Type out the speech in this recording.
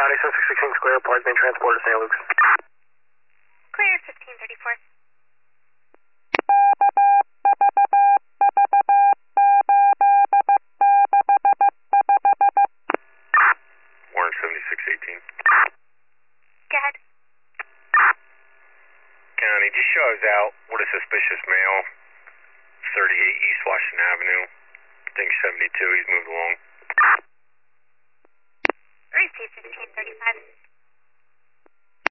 County, 616 Square, Park being transported to St. Luke's. Clear 1534. Warren 7618. Go ahead. County, just show us out with a suspicious male, 38 East Washington Avenue. I think 72, he's moved along. Receive 1535.